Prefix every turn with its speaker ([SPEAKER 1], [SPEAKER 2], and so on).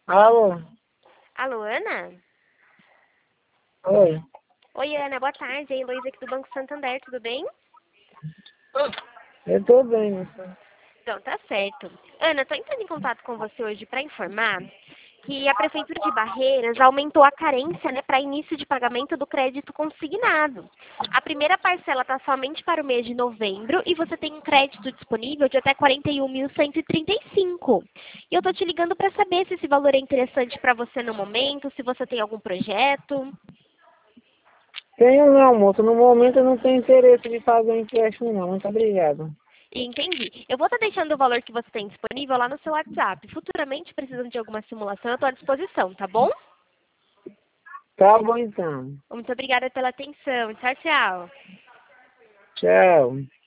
[SPEAKER 1] Alô?
[SPEAKER 2] Alô, Ana?
[SPEAKER 1] Oi.
[SPEAKER 2] Oi, Ana, boa tarde. É a Heloísa aqui do Banco Santander, tudo bem?
[SPEAKER 1] Eu tô bem, moça.
[SPEAKER 2] Então, tá certo. Ana, estou entrando em contato com você hoje para informar que a Prefeitura de Barreiras aumentou a carência, né, para início de pagamento do crédito consignado. A primeira parcela está somente para o mês de novembro e você tem um crédito disponível de até 41.135. E eu estou te ligando para saber se esse valor é interessante para você no momento, se você tem algum projeto.
[SPEAKER 1] Tenho não, moça. No momento eu não tenho interesse de fazer um empréstimo não. Muito obrigado.
[SPEAKER 2] Entendi. Eu vou estar deixando o valor que você tem disponível lá no seu WhatsApp. Futuramente, precisando de alguma simulação, eu estou à disposição, tá bom?
[SPEAKER 1] Tá bom então.
[SPEAKER 2] Muito obrigada pela atenção. Tchau, tchau.
[SPEAKER 1] Tchau.